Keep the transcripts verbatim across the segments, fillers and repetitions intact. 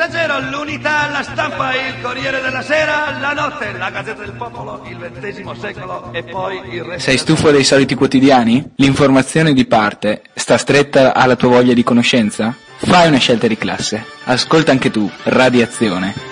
Messaggero, l'Unità, la Stampa, il Corriere della Sera, la Notte, la Gazzetta del Popolo, il ventesimo secolo e poi il resto. Sei stufo dei soliti quotidiani? L'informazione di parte sta stretta alla tua voglia di conoscenza? Fai una scelta di classe. Ascolta anche tu Radiazione.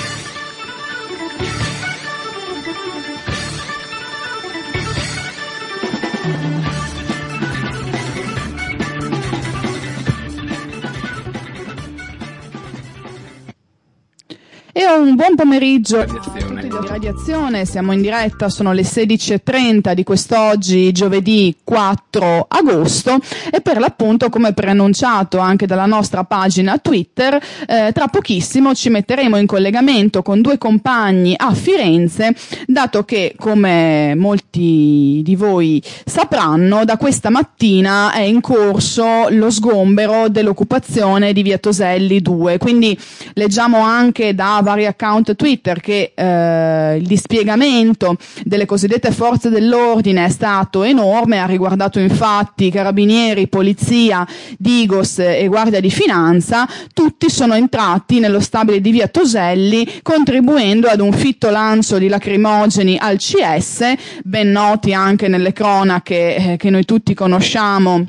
E un buon pomeriggio a tutti di Radiazione, siamo in diretta, sono le sedici e trenta di quest'oggi, giovedì quattro agosto, e per l'appunto, come preannunciato anche dalla nostra pagina Twitter, eh, tra pochissimo ci metteremo in collegamento con due compagni a Firenze, dato che, come molti di voi sapranno, da questa mattina è in corso lo sgombero dell'occupazione di Via Toselli due, quindi leggiamo anche da vari account Twitter che eh, il dispiegamento delle cosiddette forze dell'ordine è stato enorme, ha riguardato infatti carabinieri, polizia, Digos e Guardia di Finanza. Tutti sono entrati nello stabile di Via Toselli, contribuendo ad un fitto lancio di lacrimogeni al C S, ben noti anche nelle cronache eh, che noi tutti conosciamo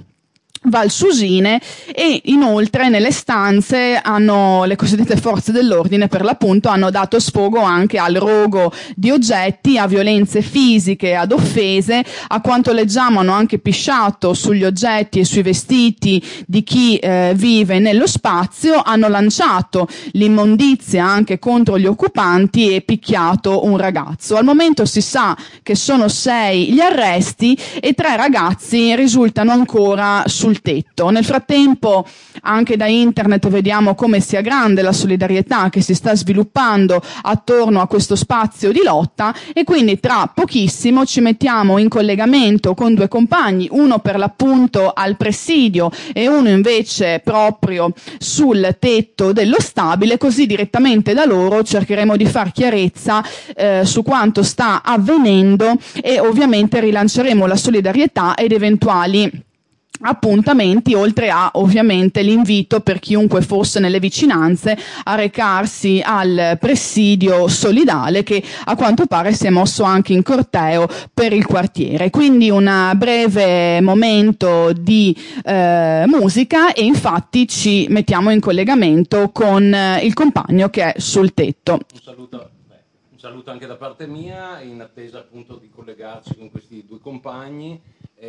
valsusine, e inoltre nelle stanze hanno le cosiddette forze dell'ordine per l'appunto hanno dato sfogo anche al rogo di oggetti, a violenze fisiche, ad offese. A quanto leggiamo hanno anche pisciato sugli oggetti e sui vestiti di chi eh, vive nello spazio, hanno lanciato l'immondizia anche contro gli occupanti e picchiato un ragazzo. Al momento si sa che sono sei gli arresti e tre ragazzi risultano ancora sul tetto. Nel frattempo anche da internet vediamo come sia grande la solidarietà che si sta sviluppando attorno a questo spazio di lotta, e quindi tra pochissimo ci mettiamo in collegamento con due compagni, uno per l'appunto al presidio e uno invece proprio sul tetto dello stabile, così direttamente da loro cercheremo di far chiarezza eh, su quanto sta avvenendo, e ovviamente rilanceremo la solidarietà ed eventuali appuntamenti, oltre a ovviamente l'invito per chiunque fosse nelle vicinanze a recarsi al presidio solidale, che a quanto pare si è mosso anche in corteo per il quartiere. Quindi un breve momento di eh, musica, e infatti ci mettiamo in collegamento con eh, il compagno che è sul tetto. Un saluto, beh, un saluto anche da parte mia, in attesa appunto di collegarci con questi due compagni.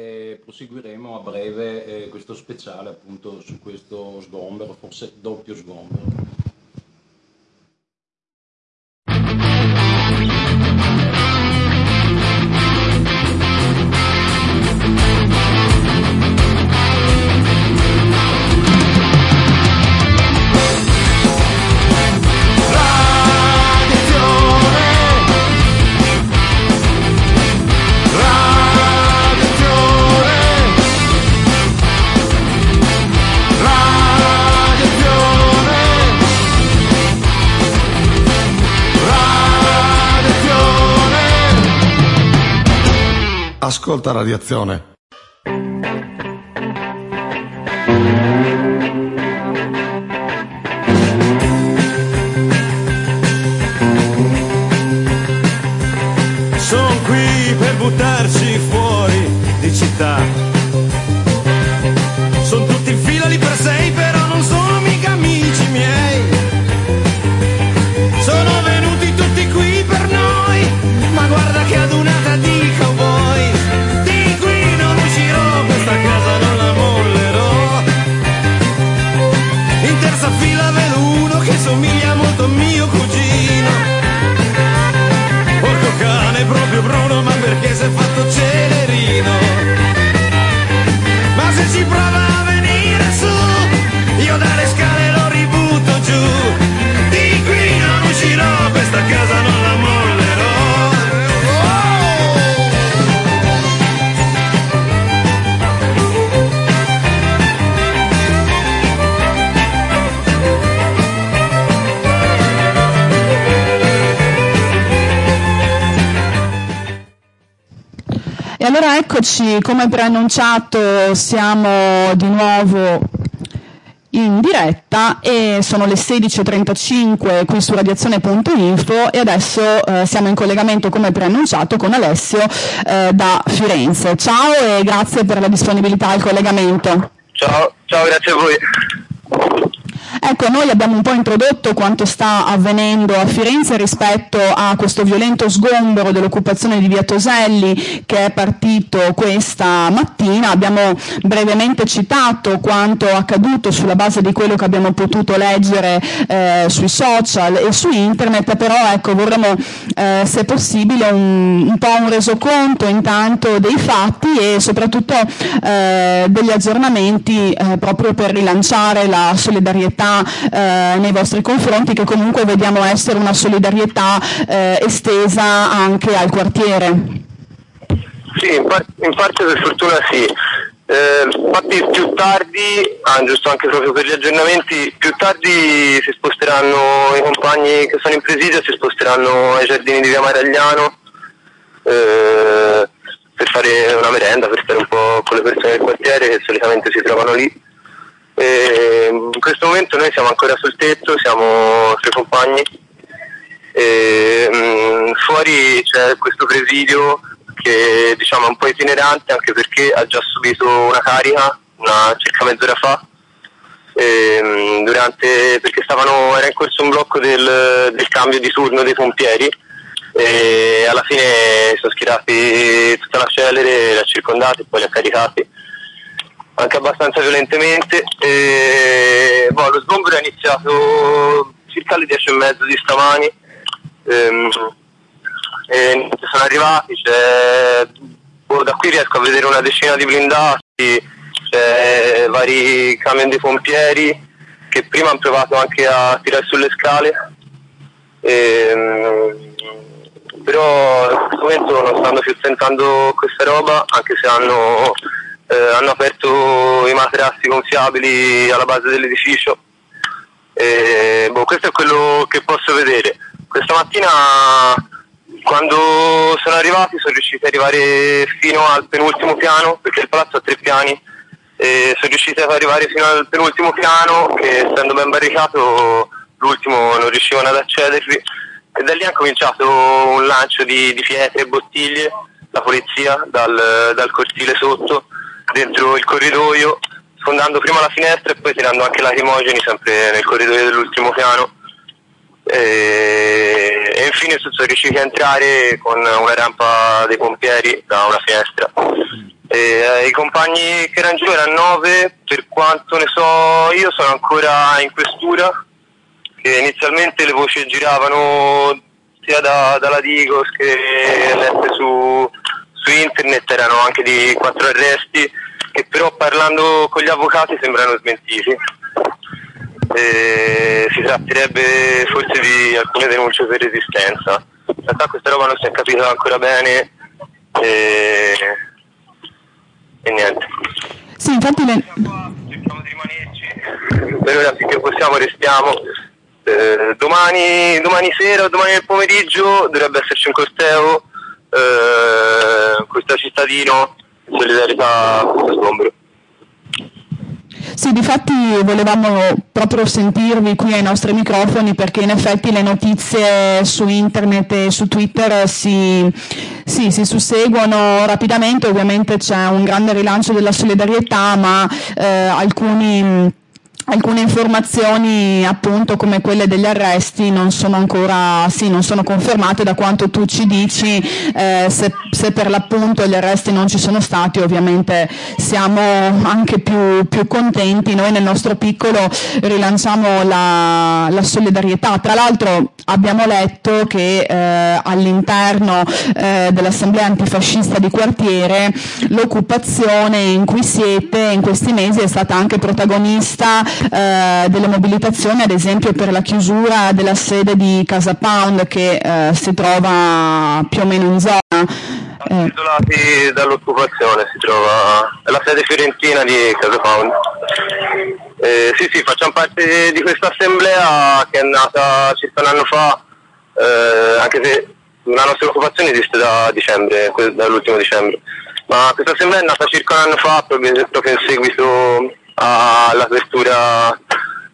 E proseguiremo a breve eh, questo speciale appunto su questo sgombero, forse doppio sgombero. Ascolta Radiazione. Sono qui per buttarci fuori di città. Sono tutti in fila lì per sei, però non sono mica amici miei. Sono venuti tutti qui per noi, ma guarda che adunata di cowboy. Di qui non uscirò, questa casa non la mollerò. In terza fila vedo uno che somiglia molto a mio cugino. Porco cane, proprio Bruno, ma perché si è fatto celerino? Ma se ci prova a venire su, io dalle scale lo ributto giù. Di qui non uscirò, questa casa non la mollerò. E allora eccoci, come preannunciato siamo di nuovo in diretta e sono le sedici e trentacinque qui su radiazione punto info e adesso eh, siamo in collegamento come preannunciato con Alessio eh, da Firenze. Ciao e grazie per la disponibilità al collegamento. Ciao, ciao, grazie a voi. Ecco, noi abbiamo un po' introdotto quanto sta avvenendo a Firenze rispetto a questo violento sgombero dell'occupazione di via Toselli che è partito questa mattina. Abbiamo brevemente citato quanto accaduto sulla base di quello che abbiamo potuto leggere eh, sui social e su internet, però ecco, vorremmo eh, se possibile un, un po' un resoconto intanto dei fatti e soprattutto eh, degli aggiornamenti eh, proprio per rilanciare la solidarietà Eh, nei vostri confronti, che comunque vediamo essere una solidarietà eh, estesa anche al quartiere. Sì, in, par- in parte per fortuna sì. Eh, infatti più tardi, ah, giusto anche proprio per gli aggiornamenti, più tardi si sposteranno i compagni che sono in presidio, si sposteranno ai giardini di via Maragliano eh, per fare una merenda, per stare un po' con le persone del quartiere che solitamente si trovano lì. E in questo momento noi siamo ancora sul tetto, siamo tre compagni e mh, fuori c'è questo presidio che diciamo è un po' itinerante anche perché ha già subito una carica una, circa mezz'ora fa e, mh, durante, perché stavano, era in corso un blocco del, del cambio di turno dei pompieri e alla fine sono schierati tutta la celere, li ha circondati e poi li ha caricati anche abbastanza violentemente e boh, lo sgombero è iniziato circa alle dieci e mezza di stamani ehm, e sono arrivati, c'è, boh, da qui riesco a vedere una decina di blindati, c'è vari camion dei pompieri che prima hanno provato anche a tirare sulle scale ehm, però in questo momento non stanno più tentando questa roba anche se hanno Eh, hanno aperto i materassi gonfiabili alla base dell'edificio e, boh, questo è quello che posso vedere. Questa mattina quando sono arrivati sono riusciti ad arrivare fino al penultimo piano perché il palazzo ha tre piani e sono riusciti ad arrivare fino al penultimo piano che essendo ben barricato l'ultimo non riuscivano ad accedervi e da lì ha cominciato un lancio di, di pietre e bottiglie, la polizia dal, dal cortile sotto dentro il corridoio, sfondando prima la finestra e poi tirando anche lacrimogeni sempre nel corridoio dell'ultimo piano e, e infine sono riusciti a entrare con una rampa dei pompieri da una finestra e, eh, i compagni che erano giù erano nove, per quanto ne so io sono ancora in questura che inizialmente le voci giravano sia da, dalla Digos che lette su su internet erano anche di quattro arresti che però parlando con gli avvocati sembrano smentiti e si tratterebbe forse di alcune denunce per resistenza. In realtà questa roba non si è capita ancora bene e, e niente. Sì, infatti le... cerchiamo di rimanerci per ora finché possiamo restiamo eh, domani, domani sera o domani nel pomeriggio dovrebbe esserci un corteo Uh, questo cittadino solidarietà a questo sgombero. Sì, difatti volevamo proprio sentirvi qui ai nostri microfoni perché in effetti le notizie su internet e su Twitter si, sì, si susseguono rapidamente, ovviamente c'è un grande rilancio della solidarietà ma eh, alcuni Alcune informazioni appunto come quelle degli arresti non sono ancora, sì, non sono confermate da quanto tu ci dici, eh, se, se per l'appunto gli arresti non ci sono stati ovviamente siamo anche più, più contenti, noi nel nostro piccolo rilanciamo la, la solidarietà, tra l'altro abbiamo letto che eh, all'interno eh, dell'assemblea antifascista di quartiere l'occupazione in cui siete in questi mesi è stata anche protagonista Eh, delle mobilitazioni, ad esempio per la chiusura della sede di Casa Pound che eh, si trova più o meno in zona. Eh. Isolati dall'occupazione si trova, è la sede fiorentina di Casa Pound. Eh, sì sì, facciamo parte di questa assemblea che è nata circa un anno fa, eh, anche se la nostra occupazione esiste da dicembre, dall'ultimo dicembre, ma questa assemblea è nata circa un anno fa proprio, proprio in seguito all'apertura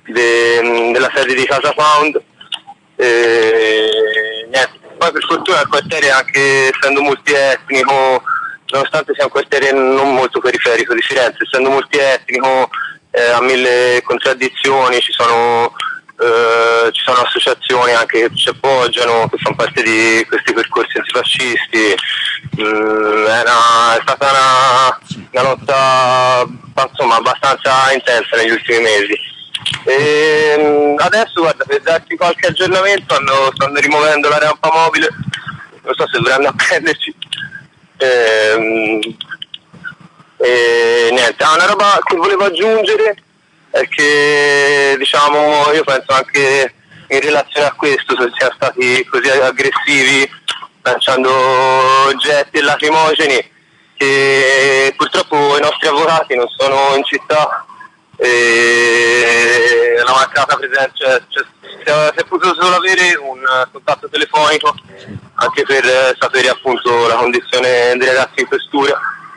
de, della sede di Casa Found. E, niente. Poi per fortuna il quartiere, anche essendo multietnico, nonostante sia un quartiere non molto periferico di Firenze, essendo multietnico, eh, ha mille contraddizioni, ci sono, eh, ci sono associazioni anche che ci appoggiano, che fanno parte di questi percorsi antifascisti. Mm, è, una, è stata una, una lotta insomma abbastanza intensa negli ultimi mesi. E adesso, guarda, per darti qualche aggiornamento, stanno, stanno rimuovendo la rampa mobile, non so se dovranno appenderci. E, e niente, ah, una roba che volevo aggiungere è che, diciamo, io penso anche in relazione a questo, se siamo stati così aggressivi lanciando oggetti e lacrimogeni, che purtroppo i nostri avvocati non sono in città e la mancata presenza, cioè, cioè, si è potuto solo avere un contatto telefonico anche per sapere appunto la condizione dei ragazzi in questura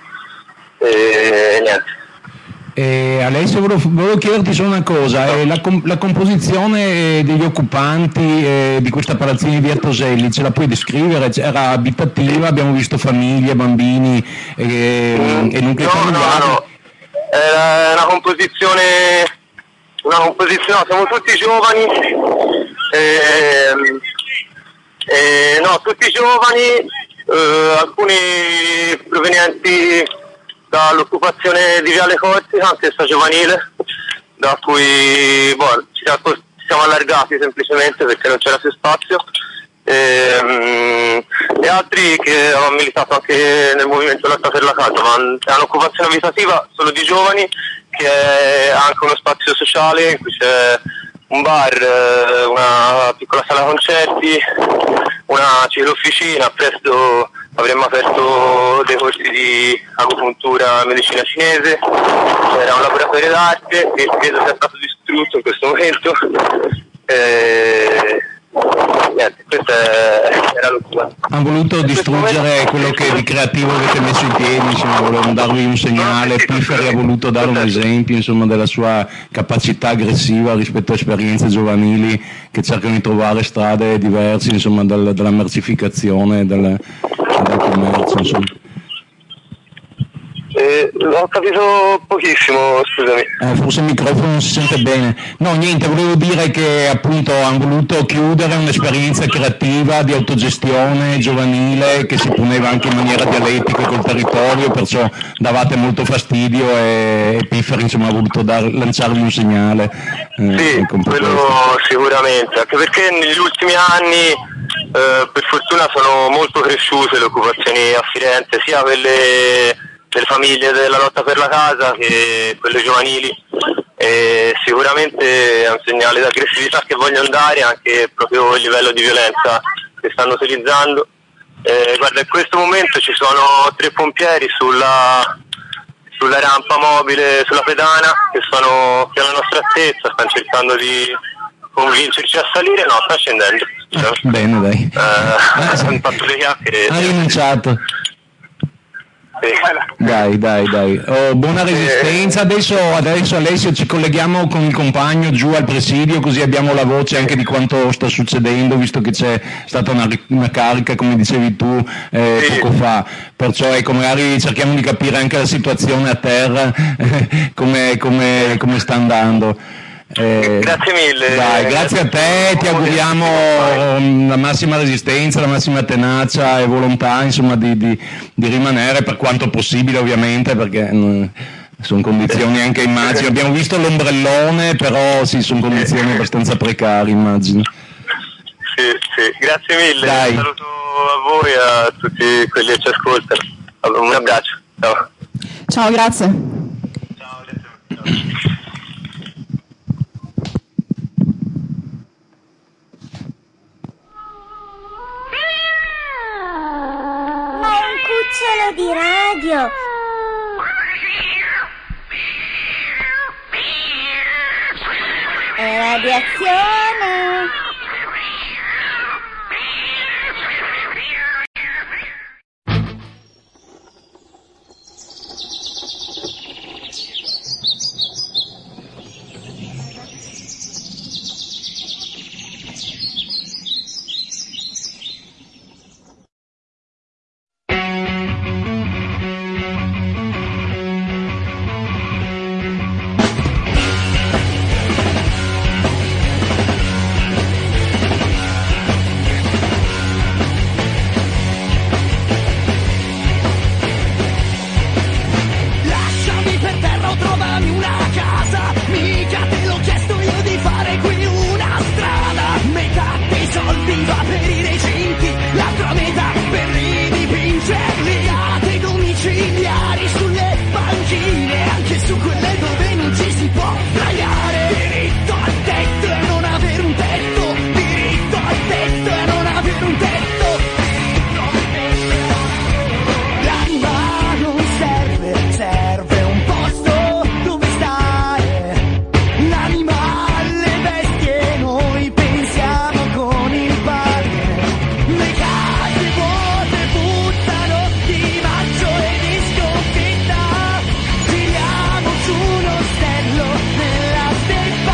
e niente. Eh, Alessio, volevo, volevo chiederti solo una cosa, eh, la, com- la composizione degli occupanti eh, di questa palazzina di via Toselli, ce la puoi descrivere? Era abitativa, abbiamo visto famiglie, bambini eh, mm, e nuclei no, familiari? No, no, era una composizione, una composizione, no, siamo tutti giovani, eh, eh, no, tutti giovani, eh, alcuni provenienti dall'occupazione di Viale Corsica, anch'essa giovanile, da cui boh, ci siamo allargati semplicemente perché non c'era più spazio, e, e altri che hanno militato anche nel movimento Lotta per la Casa, ma è un'occupazione abitativa solo di giovani, che è anche uno spazio sociale in cui c'è un bar, una piccola sala concerti, una ciclofficina. Presto avremmo aperto dei corsi di agopuntura e medicina cinese, c'era un laboratorio d'arte che credo sia stato distrutto in questo momento. E... niente, questa era l'occupazione. Hanno voluto distruggere quello che di creativo avete messo in piedi, insomma, volevano darvi un segnale. Pifferi ha voluto dare un esempio, insomma, della sua capacità aggressiva rispetto a esperienze giovanili che cercano di trovare strade diverse, insomma, dal, dalla mercificazione, dal, dal commercio, insomma. Eh, ho capito pochissimo, scusami. Eh, forse il microfono non si sente bene. No, niente, volevo dire che appunto hanno voluto chiudere un'esperienza creativa di autogestione giovanile che si poneva anche in maniera dialettica col territorio, perciò davate molto fastidio e, e Pifferi, insomma, ha voluto dar, lanciarvi un segnale. Eh, sì, quello sicuramente, anche perché negli ultimi anni eh, per fortuna sono molto cresciute le occupazioni a Firenze, sia quelle delle famiglie della lotta per la casa che quelle giovanili, e sicuramente è un segnale di aggressività che vogliono dare, anche proprio il livello di violenza che stanno utilizzando. Eh, guarda, in questo momento ci sono tre pompieri sulla, sulla rampa mobile, sulla pedana, che sono qui alla nostra altezza, stanno cercando di convincerci a salire. No, sta scendendo. Ah, bene, dai. Eh, ah, sì. hanno fatto le chiacchiere. Ha rinunciato. Sì. Dai, dai, dai. Oh, buona resistenza. Adesso, adesso Alessio ci colleghiamo con il compagno giù al presidio, così abbiamo la voce anche di quanto sta succedendo, visto che c'è stata una, una carica, come dicevi tu eh, sì. poco fa. Perciò ecco, magari cerchiamo di capire anche la situazione a terra, come, come, come sta andando. Eh, grazie mille. Dai, grazie a te, ti auguriamo la massima resistenza, la massima tenacia e volontà, insomma, di, di, di rimanere per quanto possibile, ovviamente, perché eh, sono condizioni anche, immagino, abbiamo visto l'ombrellone, però sì, sono condizioni abbastanza precarie, immagino. Sì, sì, grazie mille. Dai. Un saluto a voi e a tutti quelli che ci ascoltano. Un abbraccio. Ciao. Ciao, grazie. Ciao, grazie. Cucciolo di radio. È radiazione. banchine, anche su quelle dove non ci si può sdraiare. Diritto al tetto e non avere un tetto, diritto al tetto e non avere un tetto. L'anima non serve, serve un posto dove stare. L'anima alle bestie, noi pensiamo con il padre. Le case vuote buttano di maggio e di sconfitta. Tiriamo su uno ostello nella steppa.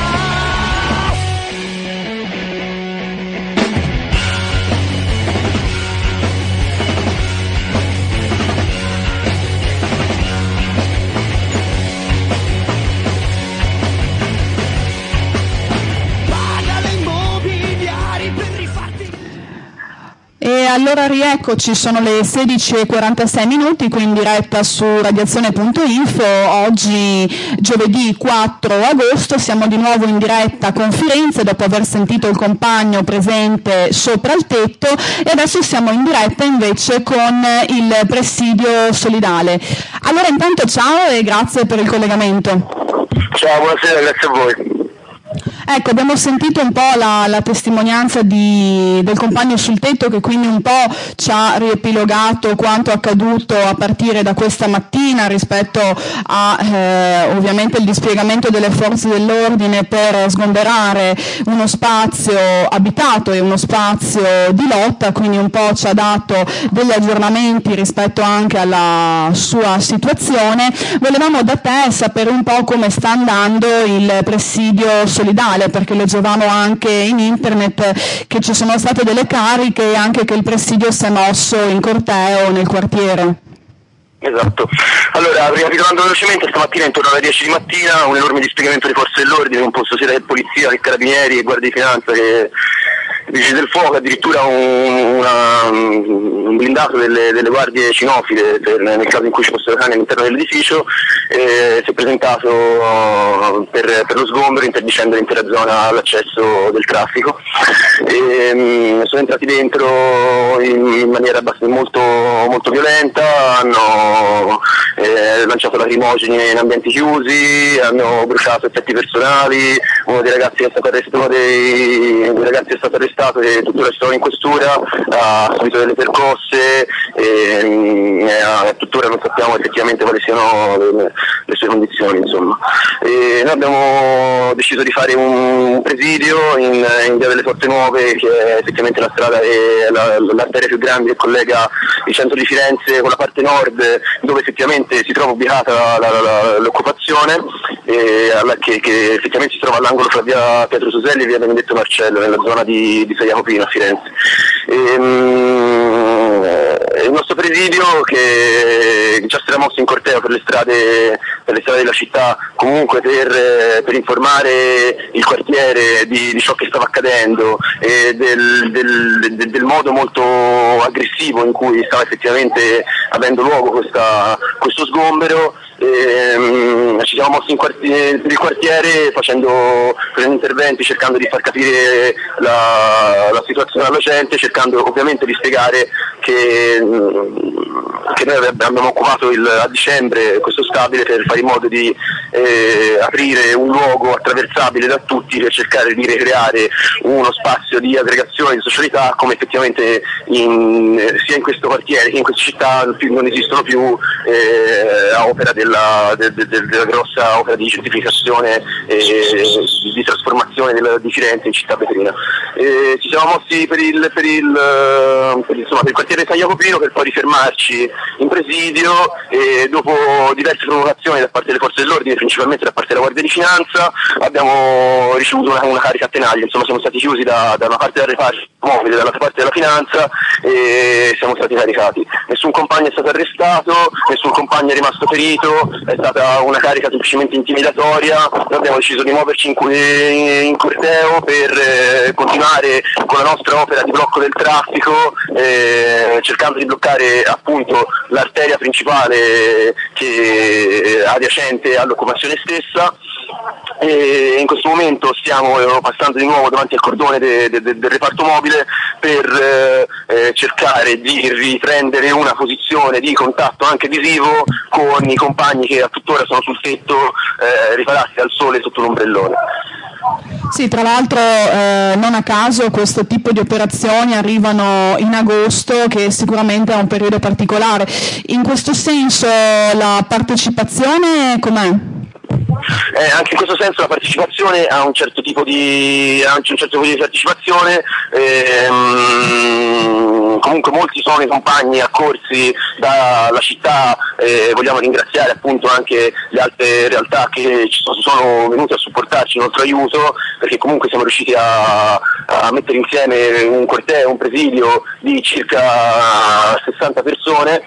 Paga le immobiliari per rifarti. E allora rieccoci, sono le sedici e quarantasei minuti, qui in diretta su radiazione punto info. Oggi giovedì quattro agosto siamo di nuovo in diretta con Firenze dopo aver sentito il compagno presente sopra il tetto, e adesso siamo in diretta invece con il presidio solidale. Allora intanto ciao e grazie per il collegamento. Ciao, buonasera, grazie a voi. Ecco, abbiamo sentito un po' la, la testimonianza di, del compagno sul tetto, che quindi un po' ci ha riepilogato quanto accaduto a partire da questa mattina rispetto a eh, ovviamente il dispiegamento delle forze dell'ordine per sgomberare uno spazio abitato e uno spazio di lotta, quindi un po' ci ha dato degli aggiornamenti rispetto anche alla sua situazione. Volevamo da te sapere un po' come sta andando il presidio solidale, perché leggevamo anche in internet che ci sono state delle cariche e anche che il presidio si è mosso in corteo nel quartiere. Esatto. Allora, ricapitolando velocemente, stamattina intorno alle dieci di mattina un enorme dispiegamento di forze dell'ordine composto sia da polizia che carabinieri e guardia di finanza che vigili del fuoco, addirittura un, una, un blindato delle, delle guardie cinofile per, nel caso in cui ci fossero cani all'interno dell'edificio, eh, si è presentato per, per lo sgombero, interdicendo l'intera zona all'accesso del traffico. E, mh, sono entrati dentro in, in maniera abbastanza molto, molto violenta, hanno eh, lanciato lacrimogeni in ambienti chiusi, hanno bruciato effetti personali. Uno dei ragazzi è stato arrestato, uno dei, dei ragazzi è stato arrestato e tuttora si trova in questura, ha subito delle percosse e, e tuttora non sappiamo effettivamente quali siano le, le sue condizioni, insomma. E noi abbiamo deciso di fare un presidio in, in Via delle Forze Nuove, che è effettivamente la strada e la, l'arteria più grande che collega il centro di Firenze con la parte nord, dove effettivamente si trova ubicata la, la, la, l'occupazione, e alla, che, che effettivamente si trova all'angolo fra via Pietro Suselli e via Benedetto Marcello, nella zona di, di San Jacopino a Firenze. E, um, il nostro presidio, che già si era mosso in corteo per le strade, per le strade della città, comunque per, per informare il quartiere di, di ciò che stava accadendo e del, del, del, del modo molto aggressivo in cui stava effettivamente avendo luogo questa, questo sgombero. E, um, ci siamo mossi in quartiere, per il quartiere facendo, facendo interventi, cercando di far capire la, la situazione alla gente, cercando ovviamente di spiegare che, um, che noi abbiamo occupato il, a dicembre questo stabile per fare in modo di eh, aprire un luogo attraversabile da tutti, per cercare di ricreare uno spazio di aggregazione, di socialità, come effettivamente in, sia in questo quartiere che in questa città non esistono più eh, a opera del Della, de, de, della grossa opera di gentrificazione e di trasformazione della, di Firenze in città vetrina. E ci siamo mossi per il, per il, per il, insomma, per il quartiere San Jacopino, per poi rifermarci in presidio, e dopo diverse provocazioni da parte delle forze dell'ordine, principalmente da parte della Guardia di Finanza, abbiamo ricevuto una, una carica a tenaglia. Insomma, siamo stati chiusi da, da una parte del reparto mobile, dall'altra parte della finanza, e siamo stati caricati. Nessun compagno è stato arrestato, nessun compagno è rimasto ferito, è stata una carica semplicemente intimidatoria. Noi abbiamo deciso di muoverci in, in, in corteo per eh, continuare con la nostra opera di blocco del traffico, eh, cercando di bloccare appunto l'arteria principale che adiacente all'occupazione stessa. E in questo momento stiamo passando di nuovo davanti al cordone de, de, de, del reparto mobile per eh, cercare di riprendere una posizione di contatto anche visivo con i compagni che a tuttora sono sul tetto eh, riparati dal sole sotto un ombrellone. Sì, tra l'altro eh, non a caso questo tipo di operazioni arrivano in agosto, che sicuramente è un periodo particolare. In questo senso la partecipazione com'è? Eh, anche in questo senso la partecipazione ha un certo tipo di, ha un certo tipo di partecipazione, ehm, comunque molti sono i compagni accorsi dalla città, eh, vogliamo ringraziare appunto anche le altre realtà che ci sono, sono venute a supportarci il nostro aiuto, perché comunque siamo riusciti a, a mettere insieme un corteo, un presidio di circa sessanta persone.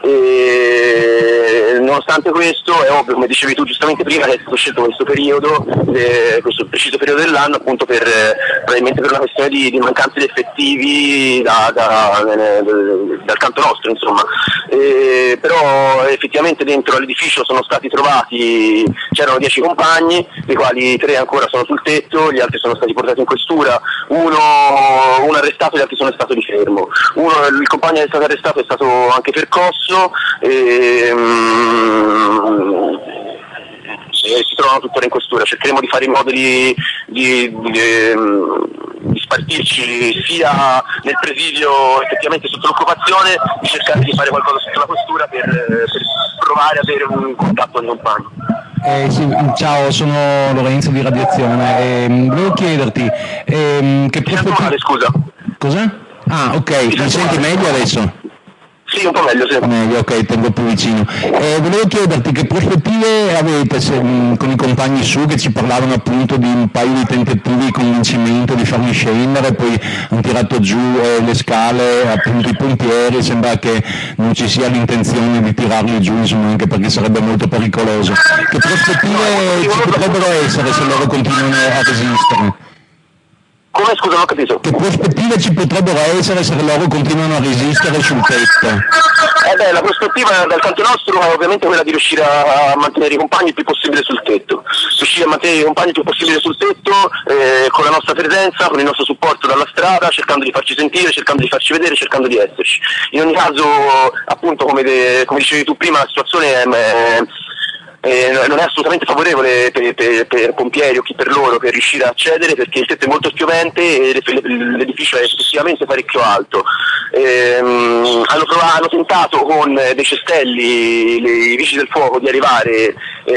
E nonostante questo è ovvio, come dicevi tu giustamente prima, che è stato scelto questo periodo, eh, questo preciso periodo dell'anno appunto per eh, probabilmente per una questione di, di mancanza di effettivi da, da, eh, dal canto nostro, insomma. Eh, però effettivamente dentro all'edificio sono stati trovati, c'erano dieci compagni, dei quali tre ancora sono sul tetto, gli altri sono stati portati in questura, uno, uno arrestato, gli altri sono stati di fermo. Uno, il compagno che è stato arrestato è stato anche percosso. E, um, e si trovano tuttora in questura. Cercheremo di fare in modo di, di, di, di spartirci sia nel presidio effettivamente sotto l'occupazione, di cercare di fare qualcosa sotto la questura per, per provare ad avere un contatto con i compagni. Eh, sì, ciao, sono Lorenzo di Radiazione. Eh, volevo chiederti eh, che prospettiva... Scusa. Cosa? Ah, ok, mi senti meglio adesso? Sì, un po' meglio, sì. Meglio, ok, tengo più vicino. Eh, volevo chiederti che prospettive avete se, mh, con i compagni su, che ci parlavano appunto di un paio di tentativi di convincimento di farli scendere, poi hanno tirato giù eh, le scale, appunto i pompieri, sembra che non ci sia l'intenzione di tirarli giù, insomma, anche perché sarebbe molto pericoloso. Che prospettive ci potrebbero essere se loro continuano a resistere? Come, scusa, non ho capito. Che prospettive ci potrebbero essere se loro continuano a resistere sul tetto? Eh beh, la prospettiva dal canto nostro è ovviamente quella di riuscire a mantenere i compagni il più possibile sul tetto. Riuscire a mantenere i compagni il più possibile sul tetto, eh, con la nostra presenza, con il nostro supporto dalla strada, cercando di farci sentire, cercando di farci vedere, cercando di esserci. In ogni caso, appunto, come, de, come dicevi tu prima, la situazione è... è Eh, non è assolutamente favorevole per, per, per pompieri o chi per loro per riuscire a accedere, perché il tetto è molto spiovente e l'edificio è eccessivamente parecchio alto. Ehm, hanno, provato, hanno tentato con dei cestelli le, i vigili del fuoco di arrivare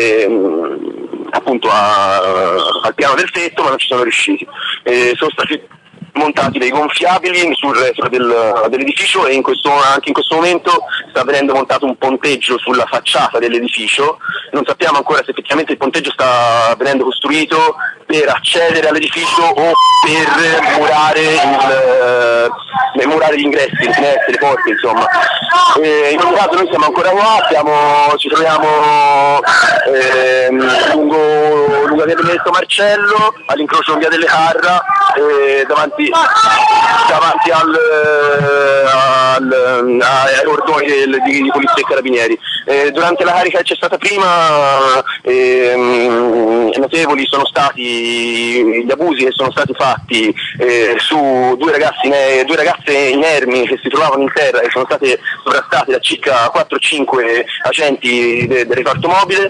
ehm, appunto a, al piano del tetto, ma non ci sono riusciti. Eh, sono stati montati dei gonfiabili sul retro del, dell'edificio, e in questo, anche in questo momento sta venendo montato un ponteggio sulla facciata dell'edificio. Non sappiamo ancora se effettivamente il ponteggio sta venendo costruito per accedere all'edificio o per murare, il, eh, murare gli ingressi, le finestre, le porte, insomma. E in ogni caso noi siamo ancora qua, siamo, ci troviamo eh, lungo, lungo via Benedetto Marcello, all'incrocio con via delle Carra, eh, davanti davanti al, al, ai cordoni di, di polizia e carabinieri. Eh, durante la carica che c'è stata prima, ehm, notevoli sono stati gli abusi che sono stati fatti eh, su due ragazzi, due ragazze inermi che si trovavano in terra e sono state sovrastate da circa quattro cinque agenti de, del reparto mobile.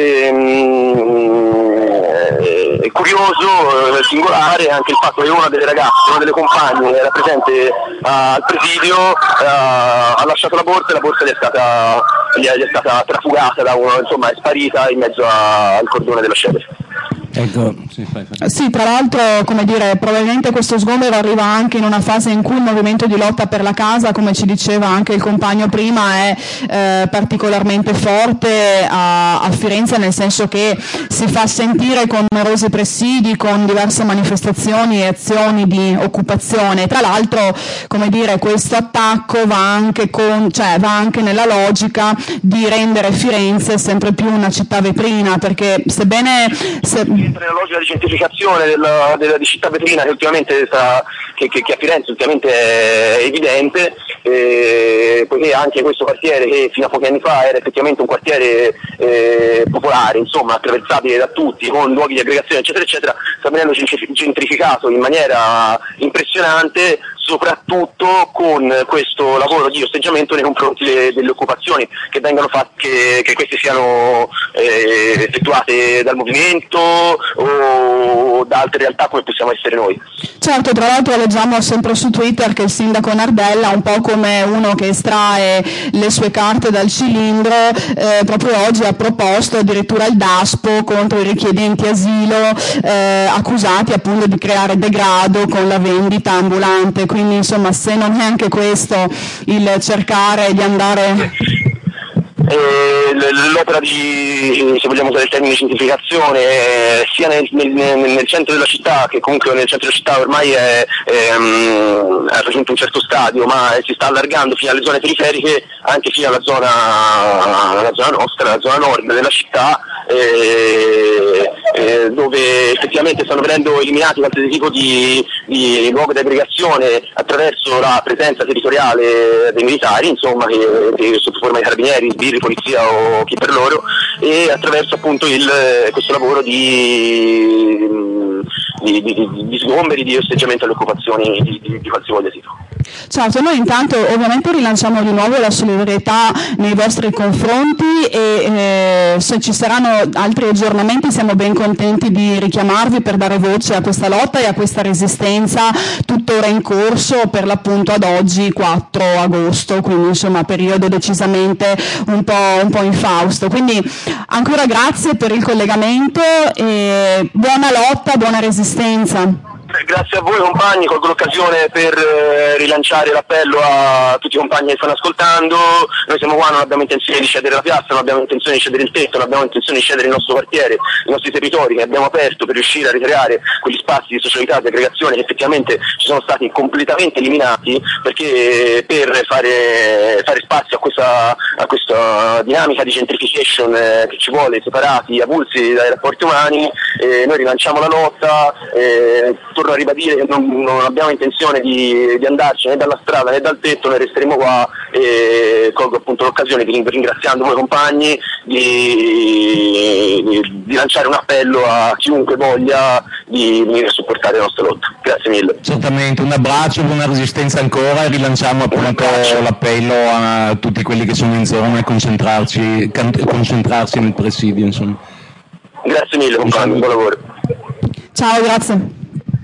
Ehm, è curioso, eh, singolare anche il fatto che una delle ragazze, una delle compagne era presente uh, al presidio, uh, ha lasciato la borsa e la borsa gli è stata, gli è, gli è stata trafugata da uno, insomma è sparita in mezzo a, al cordone della scena. Ecco, sì, fai, fai. Sì, tra l'altro, come dire, probabilmente questo sgombero arriva anche in una fase in cui il movimento di lotta per la casa, come ci diceva anche il compagno prima, è eh, particolarmente forte a, a Firenze, nel senso che si fa sentire con numerosi presidi, con diverse manifestazioni e azioni di occupazione. Tra l'altro, come dire, questo attacco va anche, con, cioè, va anche nella logica di rendere Firenze sempre più una città vetrina, perché sebbene se, entra nella logica di gentrificazione della, della di città vetrina che ultimamente sta, che, che, che a Firenze ultimamente è evidente, eh, poiché anche questo quartiere, che fino a pochi anni fa era effettivamente un quartiere eh, popolare, insomma attraversabile da tutti, con luoghi di aggregazione eccetera eccetera, sta venendo gentrificato in maniera impressionante, soprattutto con questo lavoro di osteggiamento nei confronti de, delle occupazioni che vengono fatte, che, che queste siano eh, effettuate dal movimento o da altre realtà come possiamo essere noi. Certo, tra l'altro leggiamo sempre su Twitter che il sindaco Nardella, un po' come uno che estrae le sue carte dal cilindro, eh, proprio oggi ha proposto addirittura il DASPO contro i richiedenti asilo eh, accusati appunto di creare degrado con la vendita ambulante, quindi insomma se non è anche questo il cercare di andare... Eh, l'opera di, se vogliamo usare il termine semplificazione, eh, sia nel, nel, nel centro della città, che comunque nel centro della città ormai è, è, um, ha raggiunto un certo stadio, ma si sta allargando fino alle zone periferiche, anche fino alla zona, alla zona nostra, la zona nord della città, eh, eh, dove effettivamente stanno venendo eliminati qualsiasi tipo di, di luogo di aggregazione attraverso la presenza territoriale dei militari, insomma, che, che sotto forma di carabinieri, sbirri, polizia o chi per loro, e attraverso appunto il, questo lavoro di, di, di, di sgomberi, di osteggiamento alle occupazioni di, di, di qualsivoglia tipo. Certo, noi intanto ovviamente rilanciamo di nuovo la solidarietà nei vostri confronti e eh, se ci saranno altri aggiornamenti siamo ben contenti di richiamarvi per dare voce a questa lotta e a questa resistenza tuttora in corso per l'appunto ad oggi quattro agosto, quindi insomma periodo decisamente un po', un po' infausto. Quindi ancora grazie per il collegamento e buona lotta, buona resistenza. Grazie a voi compagni, colgo l'occasione per eh, rilanciare l'appello a tutti i compagni che stanno ascoltando. Noi siamo qua, non abbiamo intenzione di cedere la piazza, non abbiamo intenzione di cedere il tetto, non abbiamo intenzione di cedere il nostro quartiere, i nostri territori che abbiamo aperto per riuscire a ricreare quegli spazi di socialità, di aggregazione che effettivamente ci sono stati completamente eliminati, perché per fare, fare spazio a questa, a questa dinamica di gentrification eh, che ci vuole, separati, avulsi dai rapporti umani, eh, noi rilanciamo la lotta. Eh, torno a ribadire che non, non abbiamo intenzione di, di andarci né dalla strada né dal tetto, noi resteremo qua e colgo appunto l'occasione di ringraziando voi compagni di, di, di lanciare un appello a chiunque voglia di venire a supportare la nostra lotta. Grazie mille. Certamente, un abbraccio, buona resistenza ancora e rilanciamo appunto l'appello a tutti quelli che sono in zona e concentrarci, concentrarsi nel presidio, insomma. Grazie mille compagni, buon lavoro. Ciao, grazie.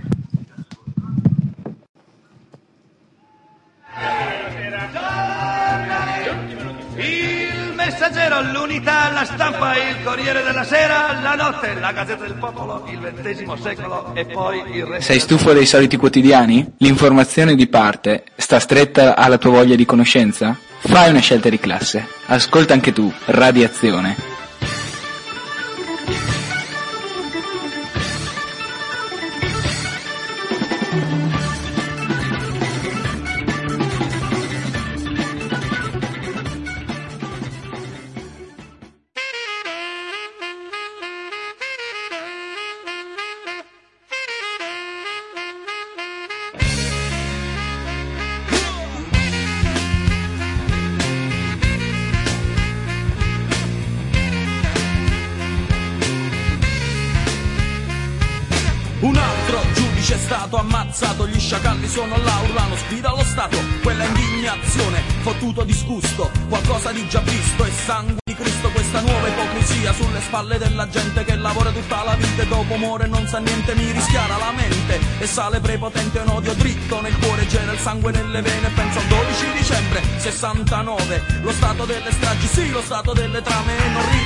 Il Messaggero, l'Unità, la Stampa, il Corriere della Sera, la Notte, la Gazzetta del Popolo, il ventesimo secolo e poi il resto. Sei stufo dei soliti quotidiani? L'informazione di parte sta stretta alla tua voglia di conoscenza? Fai una scelta di classe. Ascolta anche tu Radiazione. Un altro giudice è stato ammazzato, gli sciacalli sono là, urlano, sfida allo Stato, quella indignazione, fottuto disgusto, qualcosa di già visto e sangue di Cristo, questa nuova ipocrisia sulle spalle della gente che lavora tutta la vita e dopo muore e non sa niente, mi rischiara la mente e sale prepotente un odio dritto nel cuore, gela il sangue nelle vene, penso al dodici dicembre sessantanove, lo stato delle stragi, sì, lo stato delle trame, non